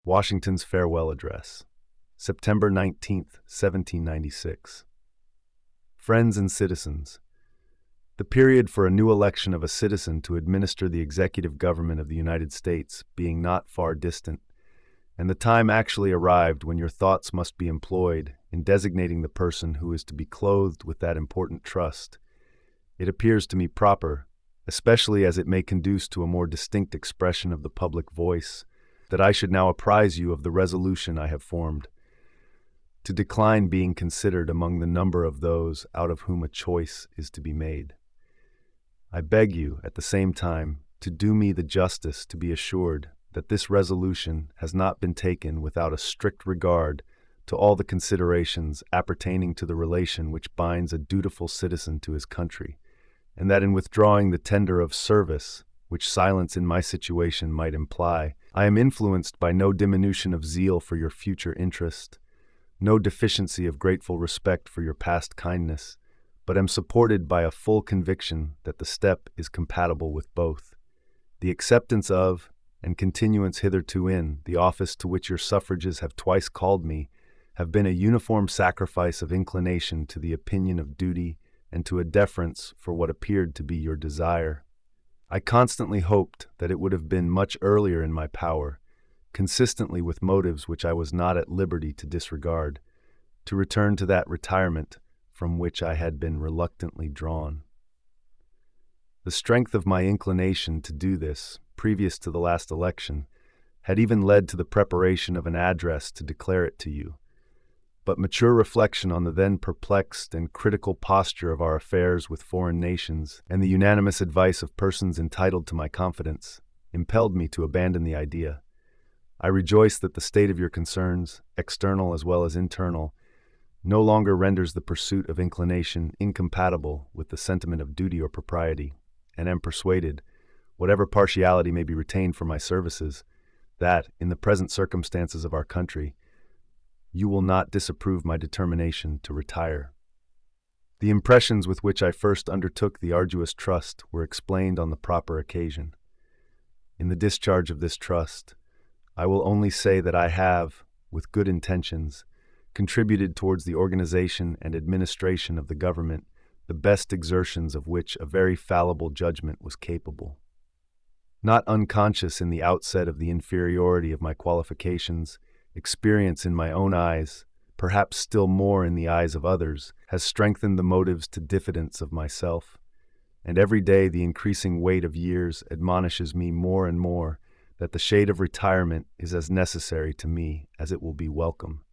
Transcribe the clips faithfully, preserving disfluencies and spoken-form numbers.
Washington's Farewell Address, September nineteenth, seventeen ninety-six. Friends and citizens, the period for a new election of a citizen to administer the executive government of the United States being not far distant, and the time actually arrived when your thoughts must be employed in designating the person who is to be clothed with that important trust, it appears to me proper, especially as it may conduce to a more distinct expression of the public voice, that I should now apprise you of the resolution I have formed, to decline being considered among the number of those out of whom a choice is to be made. I beg you, at the same time, to do me the justice to be assured that this resolution has not been taken without a strict regard to all the considerations appertaining to the relation which binds a dutiful citizen to his country, and that in withdrawing the tender of service, which silence in my situation might imply, I am influenced by no diminution of zeal for your future interest, no deficiency of grateful respect for your past kindness, but am supported by a full conviction that the step is compatible with both. The acceptance of, and continuance hitherto in, the office to which your suffrages have twice called me, have been a uniform sacrifice of inclination to the opinion of duty and to a deference for what appeared to be your desire. I constantly hoped that it would have been much earlier in my power, consistently with motives which I was not at liberty to disregard, to return to that retirement from which I had been reluctantly drawn. The strength of my inclination to do this, previous to the last election, had even led to the preparation of an address to declare it to you. But mature reflection on the then perplexed and critical posture of our affairs with foreign nations, and the unanimous advice of persons entitled to my confidence, impelled me to abandon the idea. I rejoice that the state of your concerns, external as well as internal, no longer renders the pursuit of inclination incompatible with the sentiment of duty or propriety, and am persuaded, whatever partiality may be retained for my services, that, in the present circumstances of our country, you will not disapprove my determination to retire. The impressions with which I first undertook the arduous trust were explained on the proper occasion. In the discharge of this trust, I will only say that I have, with good intentions, contributed towards the organization and administration of the government the best exertions of which a very fallible judgment was capable. Not unconscious in the outset of the inferiority of my qualifications, experience in my own eyes, perhaps still more in the eyes of others, has strengthened the motives to diffidence of myself, and every day the increasing weight of years admonishes me more and more that the shade of retirement is as necessary to me as it will be welcome.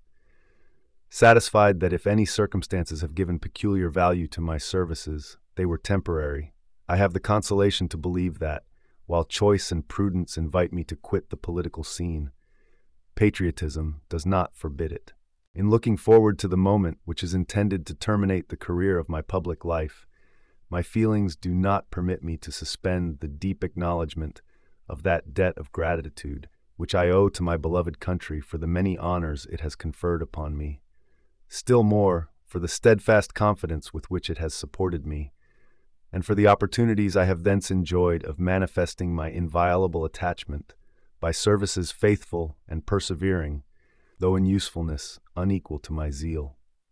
Satisfied that if any circumstances have given peculiar value to my services, they were temporary, I have the consolation to believe that, while choice and prudence invite me to quit the political scene, patriotism does not forbid it. In looking forward to the moment which is intended to terminate the career of my public life, my feelings do not permit me to suspend the deep acknowledgment of that debt of gratitude which I owe to my beloved country for the many honors it has conferred upon me, still more for the steadfast confidence with which it has supported me, and for the opportunities I have thence enjoyed of manifesting my inviolable attachment by services faithful and persevering, though in usefulness unequal to my zeal.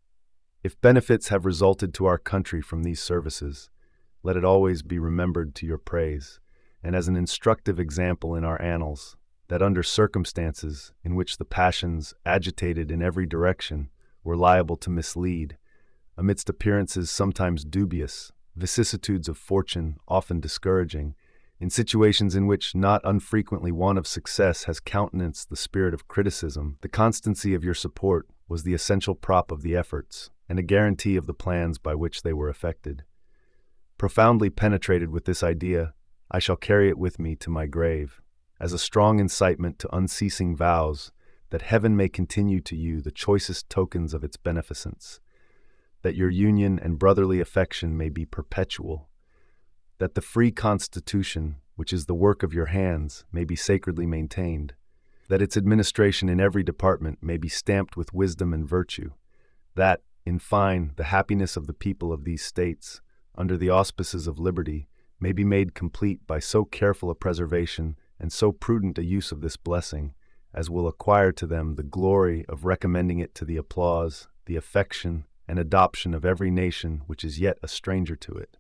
If benefits have resulted to our country from these services, let it always be remembered to your praise, and as an instructive example in our annals, that under circumstances in which the passions, agitated in every direction, were liable to mislead, amidst appearances sometimes dubious, vicissitudes of fortune often discouraging, in situations in which not unfrequently want of success has countenanced the spirit of criticism, the constancy of your support was the essential prop of the efforts, and a guarantee of the plans by which they were effected. Profoundly penetrated with this idea, I shall carry it with me to my grave, as a strong incitement to unceasing vows that heaven may continue to you the choicest tokens of its beneficence, that your union and brotherly affection may be perpetual, that the free constitution, which is the work of your hands, may be sacredly maintained, that its administration in every department may be stamped with wisdom and virtue, that, in fine, the happiness of the people of these states, under the auspices of liberty, may be made complete by so careful a preservation and so prudent a use of this blessing, as will acquire to them the glory of recommending it to the applause, the affection, and adoption of every nation which is yet a stranger to it.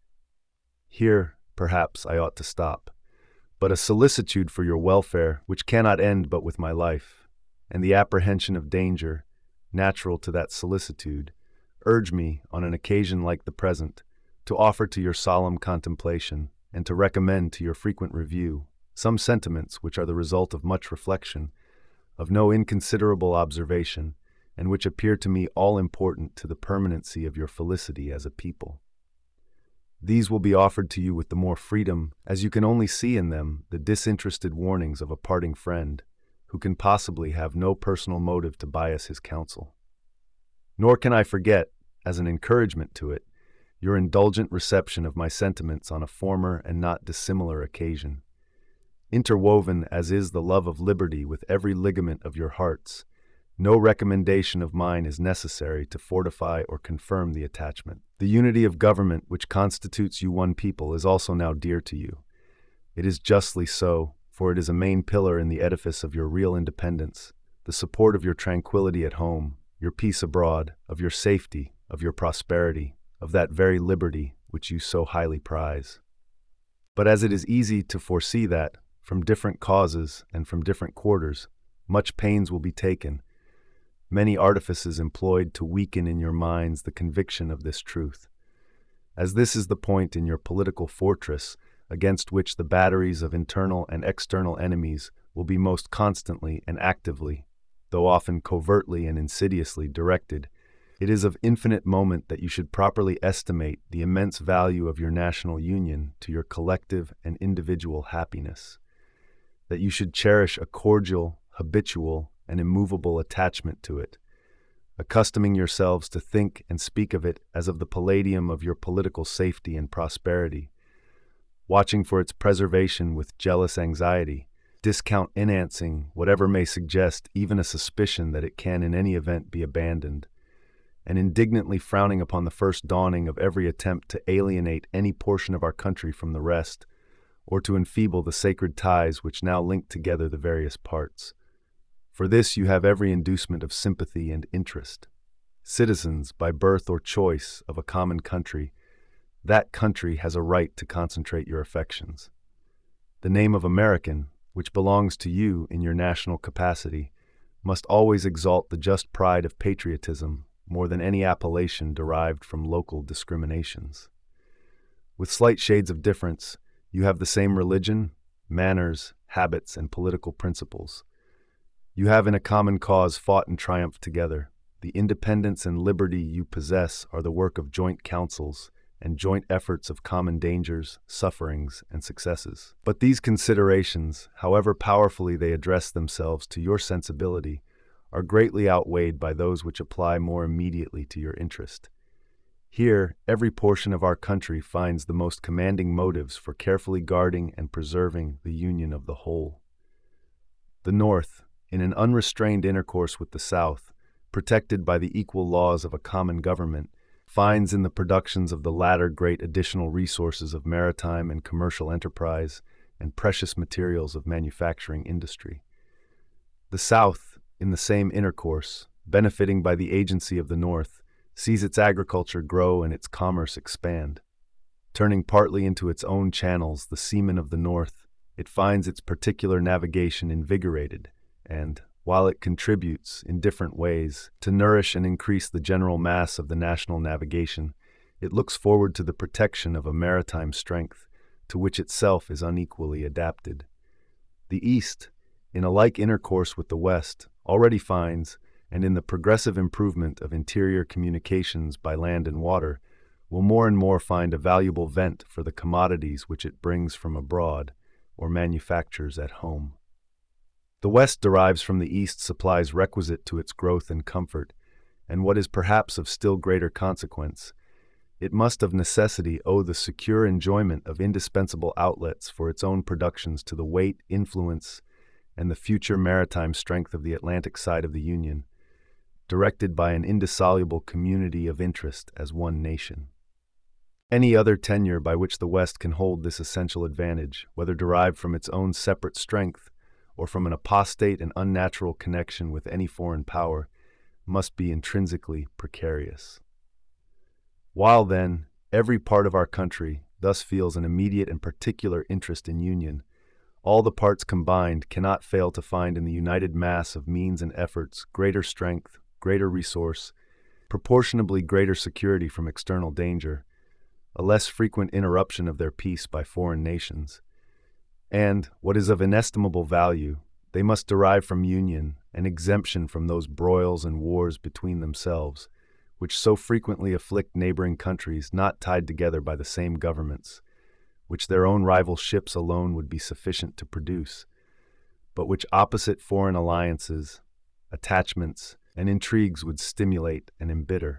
Here, perhaps, I ought to stop, but a solicitude for your welfare, which cannot end but with my life, and the apprehension of danger, natural to that solicitude, urge me, on an occasion like the present, to offer to your solemn contemplation, and to recommend to your frequent review, some sentiments which are the result of much reflection, of no inconsiderable observation, and which appear to me all important to the permanency of your felicity as a people. These will be offered to you with the more freedom, as you can only see in them the disinterested warnings of a parting friend, who can possibly have no personal motive to bias his counsel. Nor can I forget, as an encouragement to it, your indulgent reception of my sentiments on a former and not dissimilar occasion. Interwoven as is the love of liberty with every ligament of your hearts, no recommendation of mine is necessary to fortify or confirm the attachment. The unity of government which constitutes you one people is also now dear to you. It is justly so, for it is a main pillar in the edifice of your real independence, the support of your tranquility at home, your peace abroad, of your safety, of your prosperity, of that very liberty which you so highly prize. But as it is easy to foresee that, from different causes and from different quarters, much pains will be taken, many artifices employed to weaken in your minds the conviction of this truth. As this is the point in your political fortress against which the batteries of internal and external enemies will be most constantly and actively, though often covertly and insidiously, directed, it is of infinite moment that you should properly estimate the immense value of your national union to your collective and individual happiness, that you should cherish a cordial, habitual, and immovable attachment to it, accustoming yourselves to think and speak of it as of the palladium of your political safety and prosperity, watching for its preservation with jealous anxiety, discountenancing whatever may suggest even a suspicion that it can in any event be abandoned, and indignantly frowning upon the first dawning of every attempt to alienate any portion of our country from the rest, or to enfeeble the sacred ties which now link together the various parts. For this you have every inducement of sympathy and interest. Citizens, by birth or choice, of a common country, that country has a right to concentrate your affections. The name of American, which belongs to you in your national capacity, must always exalt the just pride of patriotism more than any appellation derived from local discriminations. With slight shades of difference, you have the same religion, manners, habits, and political principles. You have in a common cause fought and triumphed together. The independence and liberty you possess are the work of joint councils and joint efforts of common dangers, sufferings, and successes. But these considerations, however powerfully they address themselves to your sensibility, are greatly outweighed by those which apply more immediately to your interest. Here, every portion of our country finds the most commanding motives for carefully guarding and preserving the union of the whole. The North, in an unrestrained intercourse with the South, protected by the equal laws of a common government, finds in the productions of the latter great additional resources of maritime and commercial enterprise and precious materials of manufacturing industry. The South, in the same intercourse, benefiting by the agency of the North, sees its agriculture grow and its commerce expand. Turning partly into its own channels the seamen of the North, it finds its particular navigation invigorated, and, while it contributes, in different ways, to nourish and increase the general mass of the national navigation, it looks forward to the protection of a maritime strength, to which itself is unequally adapted. The East, in a like intercourse with the West, already finds, and in the progressive improvement of interior communications by land and water, will more and more find a valuable vent for the commodities which it brings from abroad, or manufactures at home. The West derives from the East supplies requisite to its growth and comfort, and what is perhaps of still greater consequence, it must of necessity owe the secure enjoyment of indispensable outlets for its own productions to the weight, influence, and the future maritime strength of the Atlantic side of the Union, directed by an indissoluble community of interest as one nation. Any other tenure by which the West can hold this essential advantage, whether derived from its own separate strength or from an apostate and unnatural connection with any foreign power, must be intrinsically precarious. While, then, every part of our country thus feels an immediate and particular interest in union, all the parts combined cannot fail to find in the united mass of means and efforts greater strength, greater resource, proportionably greater security from external danger, a less frequent interruption of their peace by foreign nations, and, what is of inestimable value, they must derive from union an exemption from those broils and wars between themselves, which so frequently afflict neighboring countries not tied together by the same governments, which their own rival ships alone would be sufficient to produce, but which opposite foreign alliances, attachments, and intrigues would stimulate and embitter.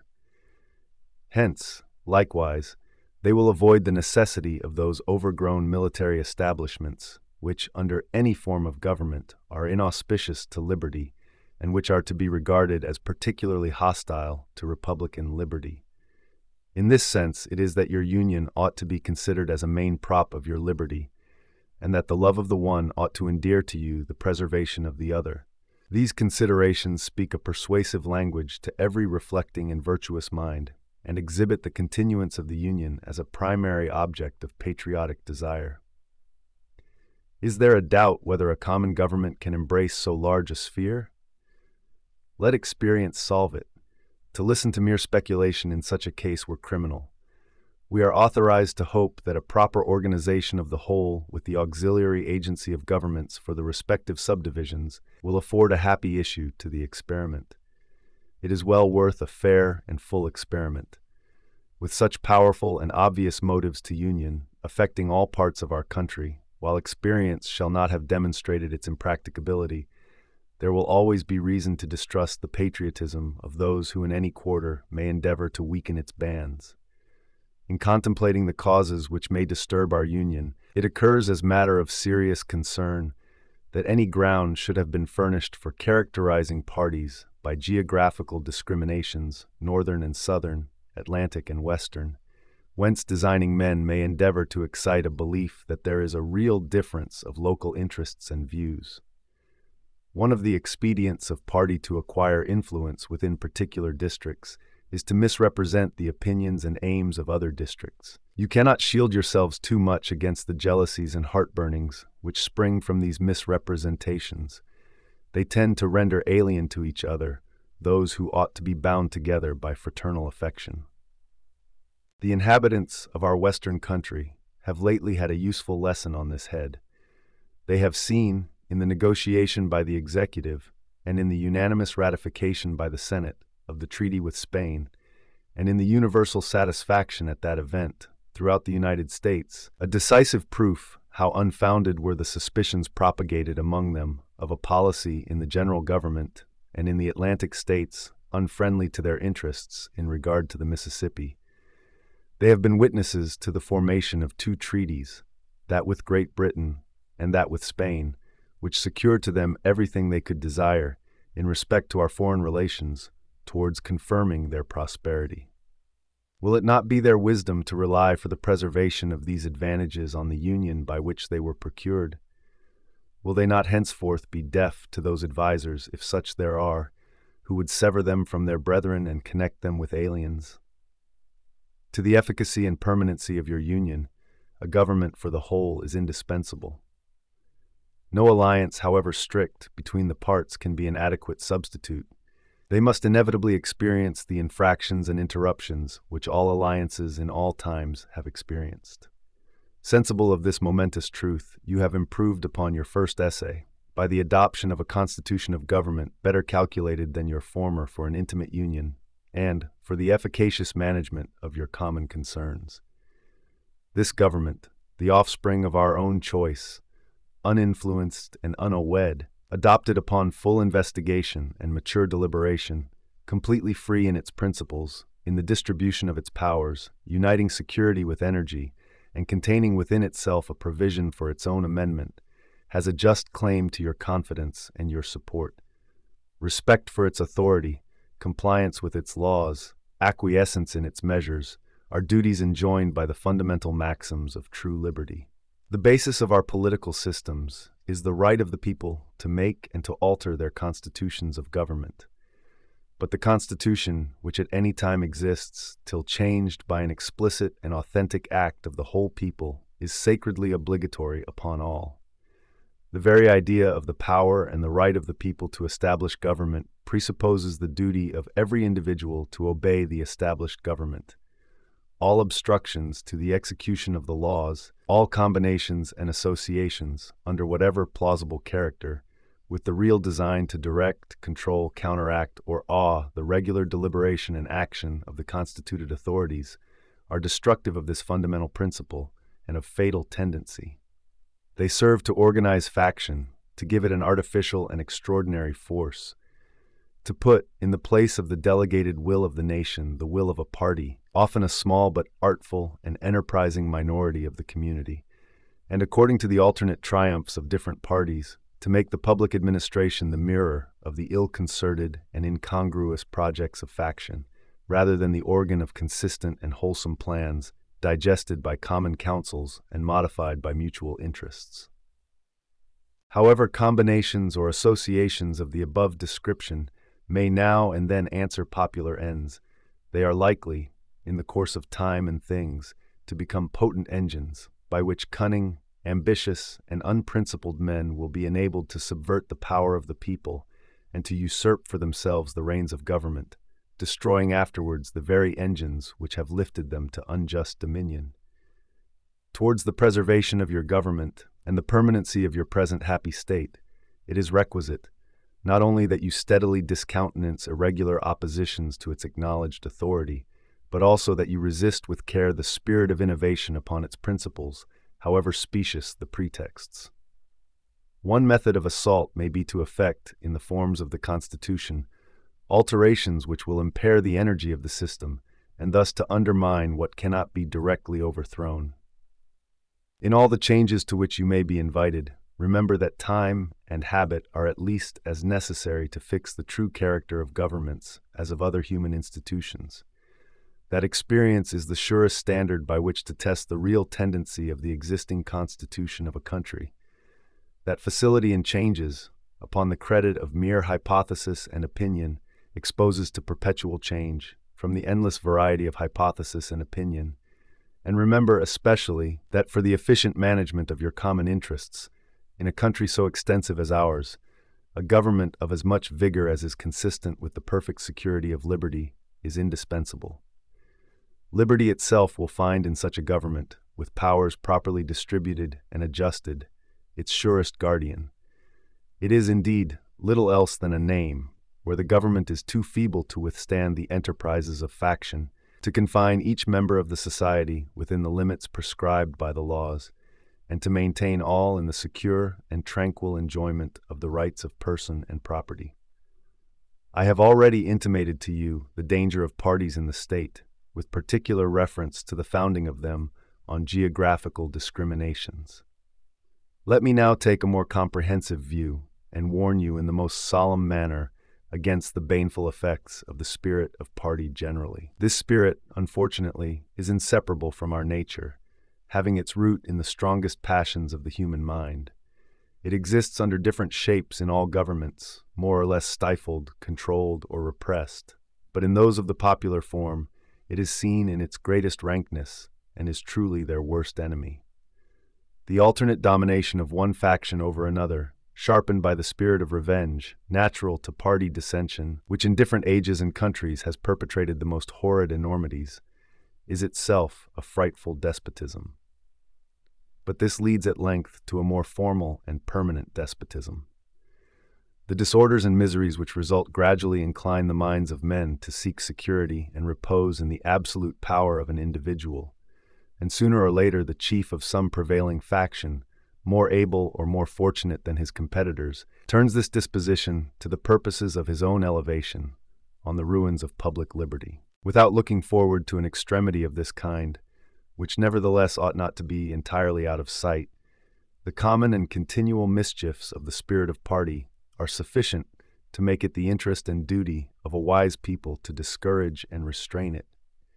Hence, likewise, they will avoid the necessity of those overgrown military establishments, which, under any form of government, are inauspicious to liberty, and which are to be regarded as particularly hostile to republican liberty. In this sense, it is that your union ought to be considered as a main prop of your liberty, and that the love of the one ought to endear to you the preservation of the other. These considerations speak a persuasive language to every reflecting and virtuous mind, and exhibit the continuance of the Union as a primary object of patriotic desire. Is there a doubt whether a common government can embrace so large a sphere? Let experience solve it. To listen to mere speculation in such a case were criminal. We are authorized to hope that a proper organization of the whole, with the auxiliary agency of governments for the respective subdivisions, will afford a happy issue to the experiment. It is well worth a fair and full experiment. With such powerful and obvious motives to union, affecting all parts of our country, while experience shall not have demonstrated its impracticability, there will always be reason to distrust the patriotism of those who in any quarter may endeavor to weaken its bands. In contemplating the causes which may disturb our union, it occurs as matter of serious concern that any ground should have been furnished for characterizing parties by geographical discriminations, northern and southern, Atlantic and western, whence designing men may endeavor to excite a belief that there is a real difference of local interests and views. One of the expedients of party to acquire influence within particular districts is to misrepresent the opinions and aims of other districts. You cannot shield yourselves too much against the jealousies and heartburnings which spring from these misrepresentations. They tend to render alien to each other those who ought to be bound together by fraternal affection. The inhabitants of our Western country have lately had a useful lesson on this head. They have seen, in the negotiation by the executive and in the unanimous ratification by the Senate of the treaty with Spain, and in the universal satisfaction at that event throughout the United States, a decisive proof how unfounded were the suspicions propagated among them of a policy in the general government and in the Atlantic states unfriendly to their interests in regard to the Mississippi. They have been witnesses to the formation of two treaties, that with Great Britain and that with Spain, which secured to them everything they could desire in respect to our foreign relations towards confirming their prosperity. Will it not be their wisdom to rely for the preservation of these advantages on the union by which they were procured? Will they not henceforth be deaf to those advisers, if such there are, who would sever them from their brethren and connect them with aliens? To the efficacy and permanency of your union, a government for the whole is indispensable. No alliance, however strict, between the parts can be an adequate substitute. They must inevitably experience the infractions and interruptions which all alliances in all times have experienced. Sensible of this momentous truth, you have improved upon your first essay by the adoption of a constitution of government better calculated than your former for an intimate union and for the efficacious management of your common concerns. This government, the offspring of our own choice, uninfluenced and unawed, adopted upon full investigation and mature deliberation, completely free in its principles, in the distribution of its powers, uniting security with energy, and containing within itself a provision for its own amendment, has a just claim to your confidence and your support. Respect for its authority, compliance with its laws, acquiescence in its measures, are duties enjoined by the fundamental maxims of true liberty. The basis of our political systems is the right of the people to make and to alter their constitutions of government. But the Constitution, which at any time exists, till changed by an explicit and authentic act of the whole people, is sacredly obligatory upon all. The very idea of the power and the right of the people to establish government presupposes the duty of every individual to obey the established government. All obstructions to the execution of the laws, all combinations and associations, under whatever plausible character, with the real design to direct, control, counteract, or awe the regular deliberation and action of the constituted authorities, are destructive of this fundamental principle and of fatal tendency. They serve to organize faction, to give it an artificial and extraordinary force, to put, in the place of the delegated will of the nation, the will of a party, often a small but artful and enterprising minority of the community, and according to the alternate triumphs of different parties, to make the public administration the mirror of the ill-concerted and incongruous projects of faction, rather than the organ of consistent and wholesome plans, digested by common councils and modified by mutual interests. However combinations or associations of the above description may now and then answer popular ends, they are likely, in the course of time and things, to become potent engines by which cunning, ambitious, and unprincipled men will be enabled to subvert the power of the people and to usurp for themselves the reins of government, destroying afterwards the very engines which have lifted them to unjust dominion. Towards the preservation of your government and the permanency of your present happy state, it is requisite, not only that you steadily discountenance irregular oppositions to its acknowledged authority, but also that you resist with care the spirit of innovation upon its principles, however specious the pretexts. One method of assault may be to effect, in the forms of the Constitution, alterations which will impair the energy of the system, and thus to undermine what cannot be directly overthrown. In all the changes to which you may be invited, remember that time and habit are at least as necessary to fix the true character of governments as of other human institutions. That experience is the surest standard by which to test the real tendency of the existing constitution of a country. That facility in changes, upon the credit of mere hypothesis and opinion, exposes to perpetual change, from the endless variety of hypothesis and opinion. And remember especially that for the efficient management of your common interests, in a country so extensive as ours, a government of as much vigor as is consistent with the perfect security of liberty is indispensable. Liberty itself will find in such a government, with powers properly distributed and adjusted, its surest guardian. It is indeed little else than a name, where the government is too feeble to withstand the enterprises of faction, to confine each member of the society within the limits prescribed by the laws, and to maintain all in the secure and tranquil enjoyment of the rights of person and property. I have already intimated to you the danger of parties in the state, with particular reference to the founding of them on geographical discriminations. Let me now take a more comprehensive view and warn you in the most solemn manner against the baneful effects of the spirit of party generally. This spirit, unfortunately, is inseparable from our nature, having its root in the strongest passions of the human mind. It exists under different shapes in all governments, more or less stifled, controlled, or repressed, but in those of the popular form, it is seen in its greatest rankness and is truly their worst enemy. The alternate domination of one faction over another, sharpened by the spirit of revenge, natural to party dissension, which in different ages and countries has perpetrated the most horrid enormities, is itself a frightful despotism. But this leads at length to a more formal and permanent despotism. The disorders and miseries which result gradually incline the minds of men to seek security and repose in the absolute power of an individual, and sooner or later the chief of some prevailing faction, more able or more fortunate than his competitors, turns this disposition to the purposes of his own elevation on the ruins of public liberty. Without looking forward to an extremity of this kind, which nevertheless ought not to be entirely out of sight, the common and continual mischiefs of the spirit of party are sufficient to make it the interest and duty of a wise people to discourage and restrain it.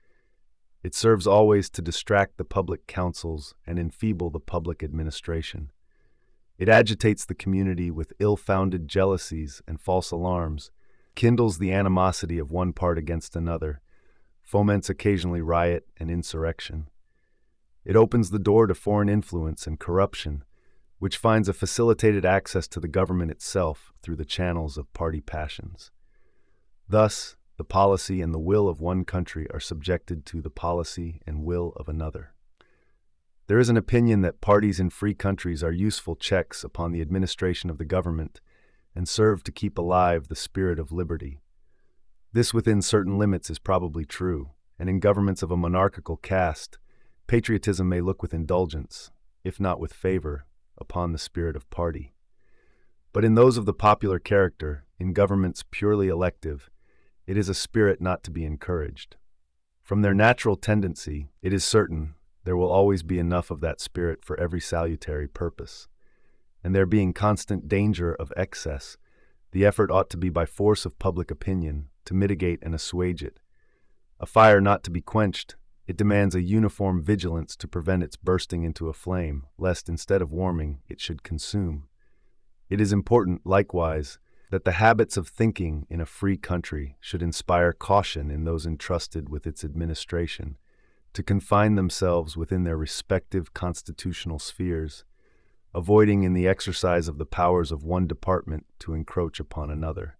It serves always to distract the public councils and enfeeble the public administration. It agitates the community with ill-founded jealousies and false alarms, kindles the animosity of one part against another, foments occasionally riot and insurrection. It opens the door to foreign influence and corruption, which finds a facilitated access to the government itself through the channels of party passions. Thus, the policy and the will of one country are subjected to the policy and will of another. There is an opinion that parties in free countries are useful checks upon the administration of the government and serve to keep alive the spirit of liberty. This within certain limits is probably true, and in governments of a monarchical caste, patriotism may look with indulgence, if not with favor, upon the spirit of party. But in those of the popular character, in governments purely elective, it is a spirit not to be encouraged. From their natural tendency, it is certain there will always be enough of that spirit for every salutary purpose. And there being constant danger of excess, the effort ought to be by force of public opinion to mitigate and assuage it. A fire not to be quenched, it demands a uniform vigilance to prevent its bursting into a flame, lest instead of warming, it should consume. It is important, likewise, that the habits of thinking in a free country should inspire caution in those entrusted with its administration, to confine themselves within their respective constitutional spheres, avoiding in the exercise of the powers of one department to encroach upon another.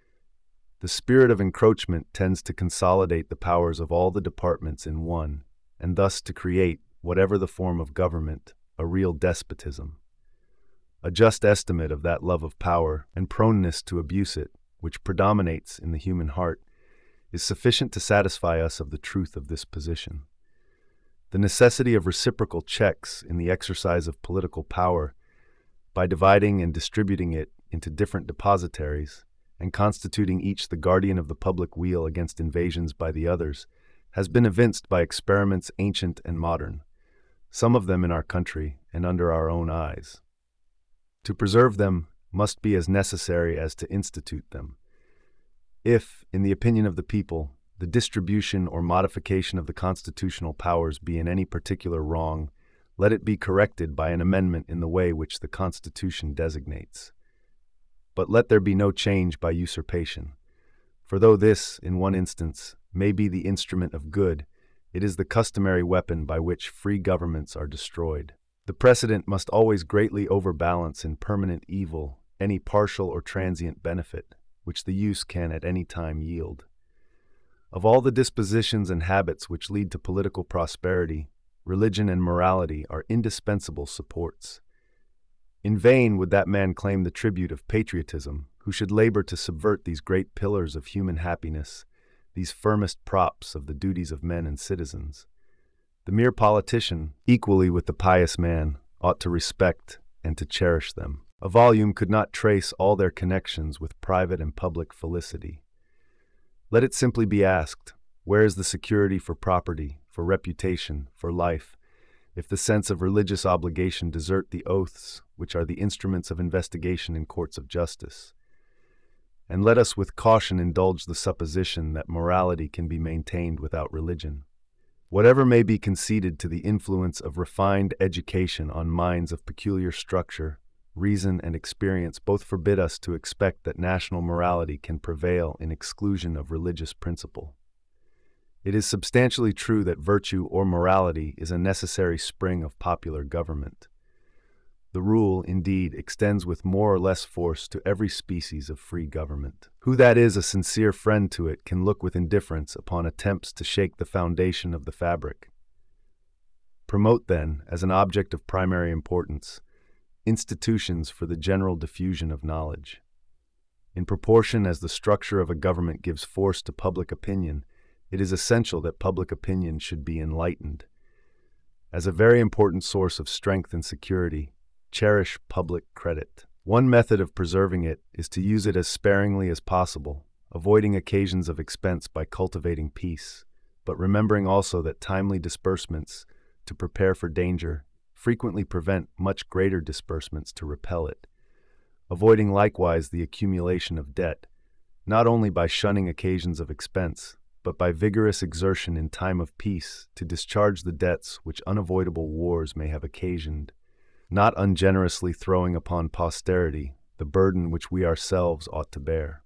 The spirit of encroachment tends to consolidate the powers of all the departments in one, and thus to create, whatever the form of government, a real despotism. A just estimate of that love of power and proneness to abuse it, which predominates in the human heart, is sufficient to satisfy us of the truth of this position. The necessity of reciprocal checks in the exercise of political power, by dividing and distributing it into different depositaries, and constituting each the guardian of the public weal against invasions by the others, has been evinced by experiments ancient and modern, some of them in our country and under our own eyes. To preserve them must be as necessary as to institute them. If, in the opinion of the people, the distribution or modification of the constitutional powers be in any particular wrong, let it be corrected by an amendment in the way which the Constitution designates. But let there be no change by usurpation, for though this, in one instance, may be the instrument of good, it is the customary weapon by which free governments are destroyed. The precedent must always greatly overbalance in permanent evil any partial or transient benefit, which the use can at any time yield. Of all the dispositions and habits which lead to political prosperity, religion and morality are indispensable supports. In vain would that man claim the tribute of patriotism, who should labor to subvert these great pillars of human happiness, these firmest props of the duties of men and citizens. The mere politician, equally with the pious man, ought to respect and to cherish them. A volume could not trace all their connections with private and public felicity. Let it simply be asked, where is the security for property, for reputation, for life, if the sense of religious obligation desert the oaths which are the instruments of investigation in courts of justice? And let us with caution indulge the supposition that morality can be maintained without religion. Whatever may be conceded to the influence of refined education on minds of peculiar structure, reason and experience both forbid us to expect that national morality can prevail in exclusion of religious principle. It is substantially true that virtue or morality is a necessary spring of popular government. The rule, indeed, extends with more or less force to every species of free government. Who that is a sincere friend to it can look with indifference upon attempts to shake the foundation of the fabric. Promote, then, as an object of primary importance, institutions for the general diffusion of knowledge. In proportion as the structure of a government gives force to public opinion, it is essential that public opinion should be enlightened. As a very important source of strength and security, cherish public credit. One method of preserving it is to use it as sparingly as possible, avoiding occasions of expense by cultivating peace, but remembering also that timely disbursements to prepare for danger frequently prevent much greater disbursements to repel it, avoiding likewise the accumulation of debt, not only by shunning occasions of expense, but by vigorous exertion in time of peace to discharge the debts which unavoidable wars may have occasioned. not ungenerously throwing upon posterity the burden which we ourselves ought to bear.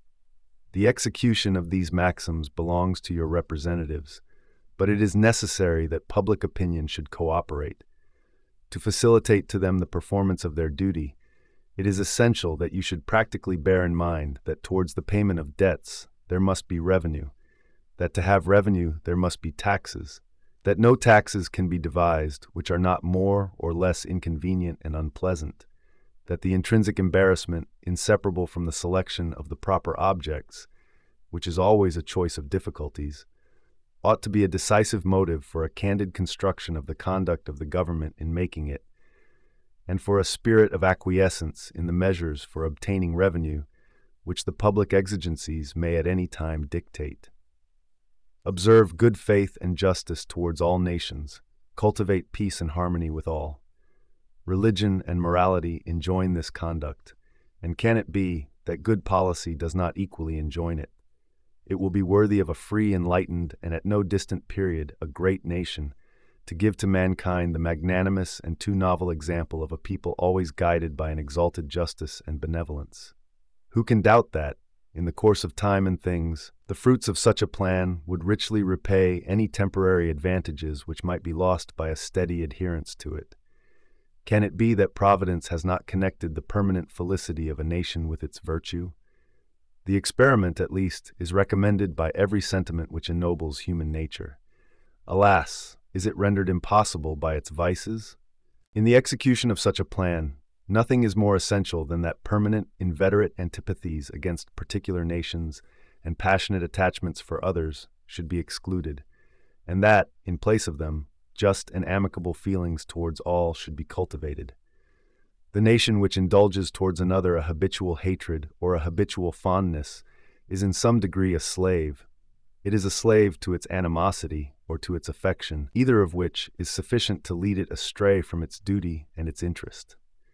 The execution of these maxims belongs to your representatives, but it is necessary that public opinion should cooperate. To facilitate to them the performance of their duty, it is essential that you should practically bear in mind that towards the payment of debts there must be revenue, that to have revenue there must be taxes, that no taxes can be devised which are not more or less inconvenient and unpleasant, that the intrinsic embarrassment inseparable from the selection of the proper objects, which is always a choice of difficulties, ought to be a decisive motive for a candid construction of the conduct of the government in making it, and for a spirit of acquiescence in the measures for obtaining revenue which the public exigencies may at any time dictate. Observe good faith and justice towards all nations, cultivate peace and harmony with all. Religion and morality enjoin this conduct, and can it be that good policy does not equally enjoin it? It will be worthy of a free, enlightened, and at no distant period a great nation, to give to mankind the magnanimous and too novel example of a people always guided by an exalted justice and benevolence. Who can doubt that, in the course of time and things, the fruits of such a plan would richly repay any temporary advantages which might be lost by a steady adherence to it? Can it be that Providence has not connected the permanent felicity of a nation with its virtue? The experiment, at least, is recommended by every sentiment which ennobles human nature. Alas, is it rendered impossible by its vices? In the execution of such a plan, nothing is more essential than that permanent, inveterate antipathies against particular nations and passionate attachments for others should be excluded, and that, in place of them, just and amicable feelings towards all should be cultivated. The nation which indulges towards another a habitual hatred or a habitual fondness is in some degree a slave. It is a slave to its animosity or to its affection, either of which is sufficient to lead it astray from its duty and its interest.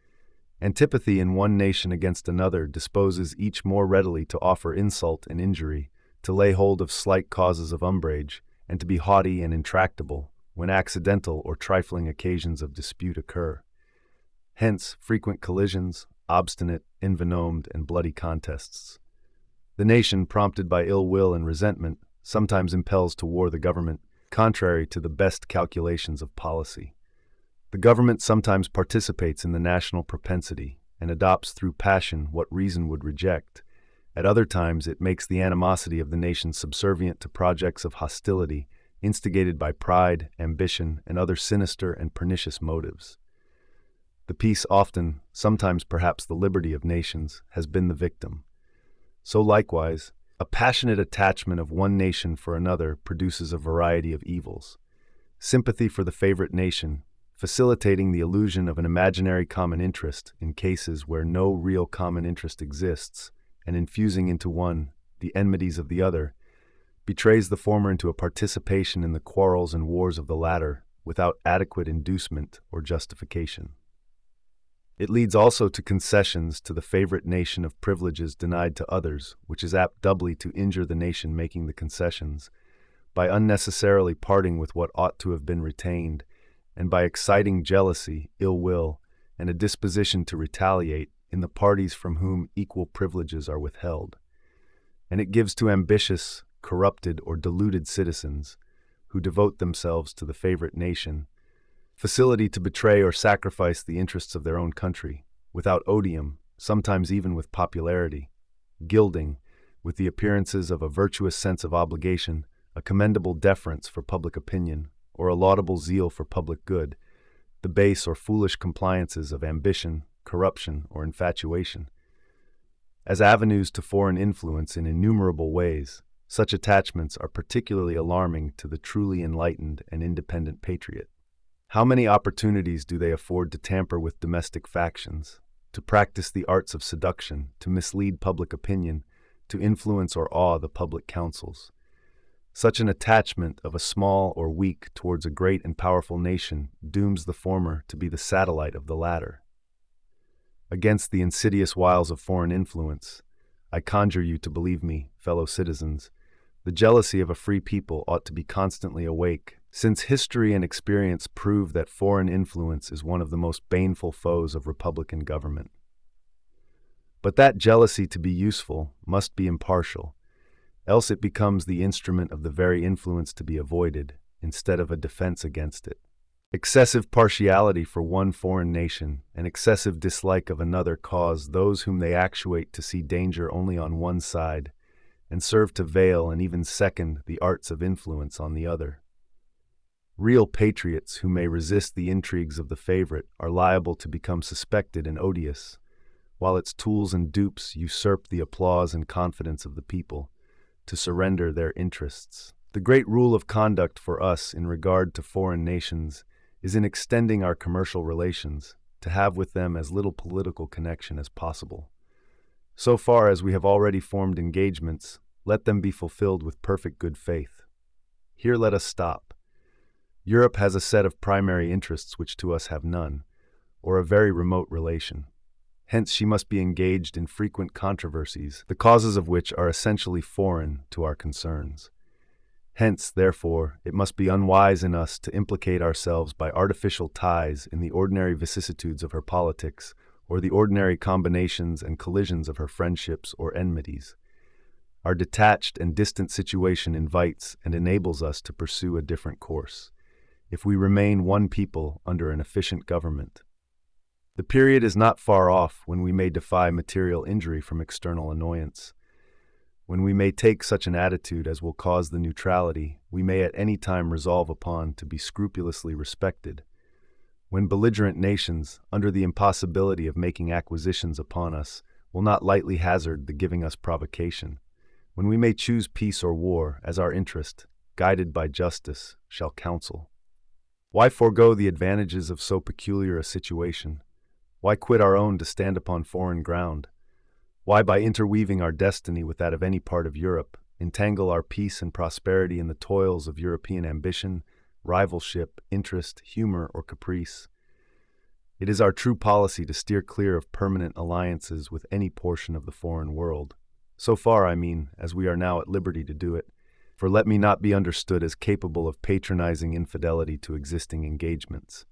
Antipathy in one nation against another disposes each more readily to offer insult and injury, to lay hold of slight causes of umbrage, and to be haughty and intractable when accidental or trifling occasions of dispute occur. Hence, frequent collisions, obstinate, envenomed, and bloody contests. The nation, prompted by ill will and resentment, sometimes impels to war the government, contrary to the best calculations of policy. The government sometimes participates in the national propensity and adopts through passion what reason would reject. At other times, it makes the animosity of the nation subservient to projects of hostility instigated by pride, ambition, and other sinister and pernicious motives. The peace often, sometimes perhaps the liberty of nations, has been the victim. So likewise, a passionate attachment of one nation for another produces a variety of evils. Sympathy for the favorite nation, facilitating the illusion of an imaginary common interest in cases where no real common interest exists, and infusing into one the enmities of the other, betrays the former into a participation in the quarrels and wars of the latter without adequate inducement or justification. It leads also to concessions to the favorite nation of privileges denied to others, which is apt doubly to injure the nation making the concessions, by unnecessarily parting with what ought to have been retained, and by exciting jealousy, ill will, and a disposition to retaliate in the parties from whom equal privileges are withheld. And it gives to ambitious, corrupted, or deluded citizens, who devote themselves to the favorite nation, facility to betray or sacrifice the interests of their own country, without odium, sometimes even with popularity, gilding, with the appearances of a virtuous sense of obligation, a commendable deference for public opinion, or a laudable zeal for public good, the base or foolish compliances of ambition, corruption, or infatuation. As avenues to foreign influence in innumerable ways, such attachments are particularly alarming to the truly enlightened and independent patriot. How many opportunities do they afford to tamper with domestic factions, to practice the arts of seduction, to mislead public opinion, to influence or awe the public councils? Such an attachment of a small or weak towards a great and powerful nation dooms the former to be the satellite of the latter. Against the insidious wiles of foreign influence, I conjure you to believe me, fellow citizens, the jealousy of a free people ought to be constantly awake since history and experience prove that foreign influence is one of the most baneful foes of republican government. But that jealousy, to be useful, must be impartial, else it becomes the instrument of the very influence to be avoided, instead of a defense against it. Excessive partiality for one foreign nation and excessive dislike of another cause those whom they actuate to see danger only on one side, and serve to veil and even second the arts of influence on the other. Real patriots who may resist the intrigues of the favorite are liable to become suspected and odious, while its tools and dupes usurp the applause and confidence of the people, to surrender their interests. The great rule of conduct for us in regard to foreign nations is in extending our commercial relations to have with them as little political connection as possible. So far as we have already formed engagements, let them be fulfilled with perfect good faith. Here let us stop. Europe has a set of primary interests which to us have none, or a very remote relation. Hence she must be engaged in frequent controversies, the causes of which are essentially foreign to our concerns. Hence, therefore, it must be unwise in us to implicate ourselves by artificial ties in the ordinary vicissitudes of her politics, or the ordinary combinations and collisions of her friendships or enmities. Our detached and distant situation invites and enables us to pursue a different course, if we remain one people under an efficient government. The period is not far off when we may defy material injury from external annoyance. When we may take such an attitude as will cause the neutrality we may at any time resolve upon to be scrupulously respected. When belligerent nations, under the impossibility of making acquisitions upon us, will not lightly hazard the giving us provocation. When we may choose peace or war as our interest, guided by justice, shall counsel. Why forego the advantages of so peculiar a situation? Why quit our own to stand upon foreign ground? Why, by interweaving our destiny with that of any part of Europe, entangle our peace and prosperity in the toils of European ambition, rivalship, interest, humor, or caprice? It is our true policy to steer clear of permanent alliances with any portion of the foreign world. So far, I mean, as we are now at liberty to do it, for let me not be understood as capable of patronizing infidelity to existing engagements.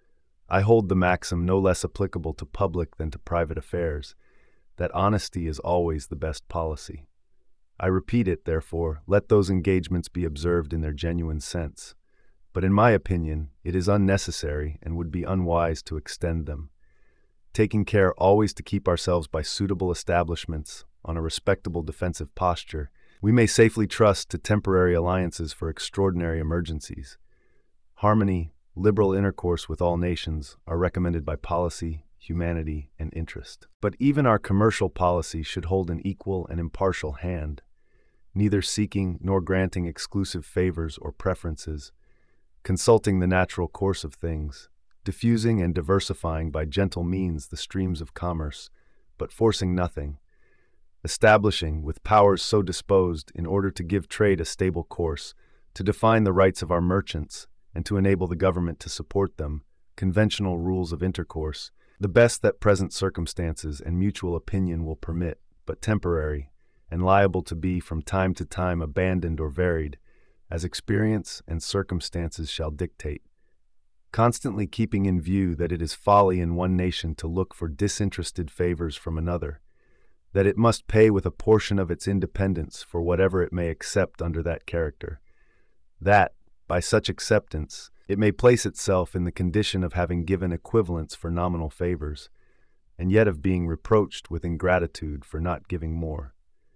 I hold the maxim no less applicable to public than to private affairs, that honesty is always the best policy. I repeat it, therefore, let those engagements be observed in their genuine sense. But in my opinion, it is unnecessary and would be unwise to extend them, taking care always to keep ourselves by suitable establishments on a respectable defensive posture. We may safely trust to temporary alliances for extraordinary emergencies. Harmony, liberal intercourse with all nations are recommended by policy, humanity, and interest. But even our commercial policy should hold an equal and impartial hand, neither seeking nor granting exclusive favors or preferences, consulting the natural course of things, diffusing and diversifying by gentle means the streams of commerce, but forcing nothing, establishing, with powers so disposed, in order to give trade a stable course, to define the rights of our merchants, and to enable the government to support them, conventional rules of intercourse, the best that present circumstances and mutual opinion will permit, but temporary, and liable to be from time to time abandoned or varied, as experience and circumstances shall dictate, constantly keeping in view that it is folly in one nation to look for disinterested favors from another, that it must pay with a portion of its independence for whatever it may accept under that character, that, by such acceptance, it may place itself in the condition of having given equivalents for nominal favors, and yet of being reproached with ingratitude for not giving more.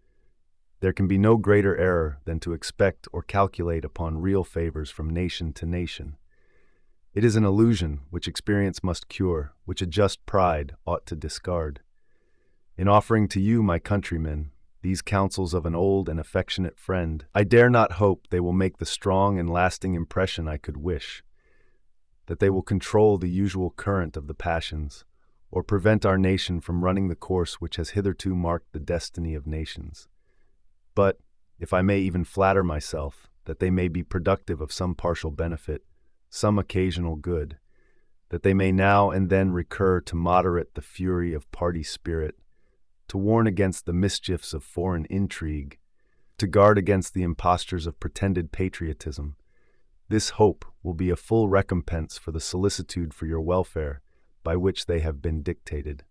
There can be no greater error than to expect or calculate upon real favors from nation to nation. It is an illusion which experience must cure, which a just pride ought to discard. In offering to you, my countrymen, these counsels of an old and affectionate friend, I dare not hope they will make the strong and lasting impression I could wish, that they will control the usual current of the passions, or prevent our nation from running the course which has hitherto marked the destiny of nations. But, if I may even flatter myself, that they may be productive of some partial benefit, some occasional good, that they may now and then recur to moderate the fury of party spirit, to warn against the mischiefs of foreign intrigue, to guard against the impostures of pretended patriotism, This hope will be a full recompense for the solicitude for your welfare by which they have been dictated.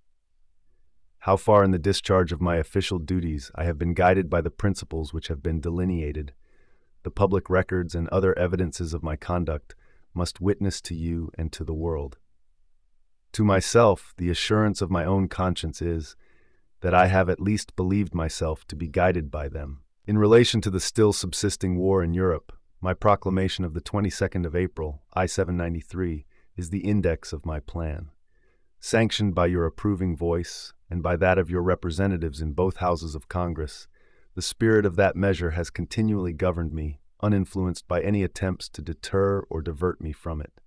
How far in the discharge of my official duties I have been guided by the principles which have been delineated, the public records and other evidences of my conduct must witness to you and to the world. To myself, the assurance of my own conscience is that I have at least believed myself to be guided by them. In relation to the still subsisting war in Europe, my proclamation of the twenty-second of April, I seven ninety-three, is the index of my plan. Sanctioned by your approving voice and by that of your representatives in both houses of Congress, the spirit of that measure has continually governed me, uninfluenced by any attempts to deter or divert me from it.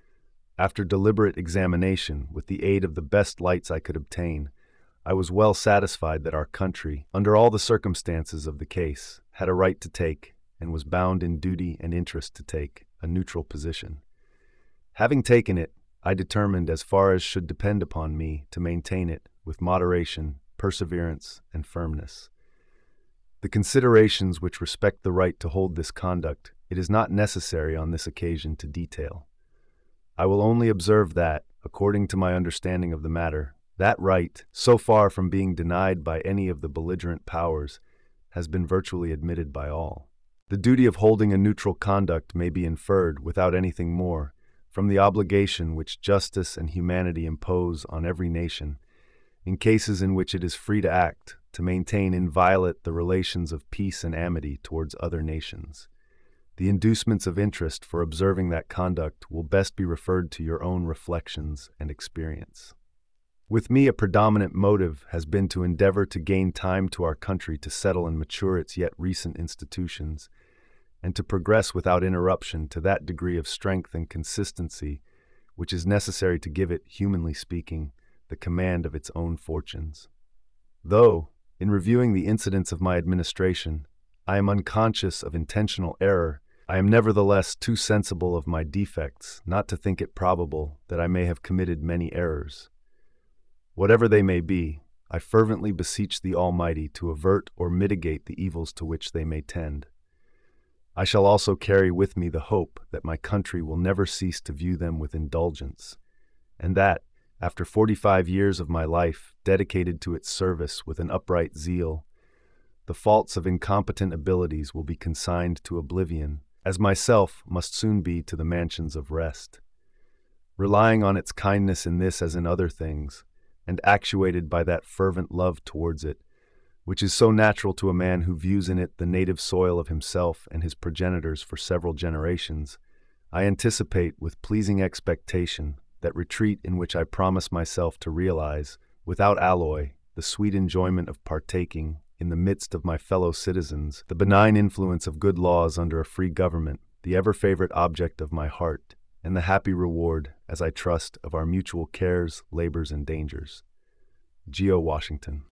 After deliberate examination, with the aid of the best lights I could obtain, I was well satisfied that our country, under all the circumstances of the case, had a right to take, and was bound in duty and interest to take, a neutral position. Having taken it, I determined, as far as should depend upon me, to maintain it with moderation, perseverance, and firmness. The considerations which respect the right to hold this conduct it is not necessary on this occasion to detail. I will only observe that, according to my understanding of the matter, that right, so far from being denied by any of the belligerent powers, has been virtually admitted by all. The duty of holding a neutral conduct may be inferred, without anything more, from the obligation which justice and humanity impose on every nation, in cases in which it is free to act, to maintain inviolate the relations of peace and amity towards other nations. The inducements of interest for observing that conduct will best be referred to your own reflections and experience. With me, a predominant motive has been to endeavor to gain time to our country to settle and mature its yet recent institutions, and to progress without interruption to that degree of strength and consistency which is necessary to give it, humanly speaking, the command of its own fortunes. Though, in reviewing the incidents of my administration, I am unconscious of intentional error, I am nevertheless too sensible of my defects not to think it probable that I may have committed many errors. Whatever they may be, I fervently beseech the Almighty to avert or mitigate the evils to which they may tend. I shall also carry with me the hope that my country will never cease to view them with indulgence, and that, after forty-five years of my life dedicated to its service with an upright zeal, the faults of incompetent abilities will be consigned to oblivion, as myself must soon be to the mansions of rest. Relying on its kindness in this as in other things, and actuated by that fervent love towards it, which is so natural to a man who views in it the native soil of himself and his progenitors for several generations, I anticipate with pleasing expectation that retreat in which I promise myself to realize, without alloy, the sweet enjoyment of partaking, in the midst of my fellow citizens, the benign influence of good laws under a free government, the ever-favorite object of my heart, and the happy reward, as I trust, of our mutual cares, labors, and dangers. Geo Washington.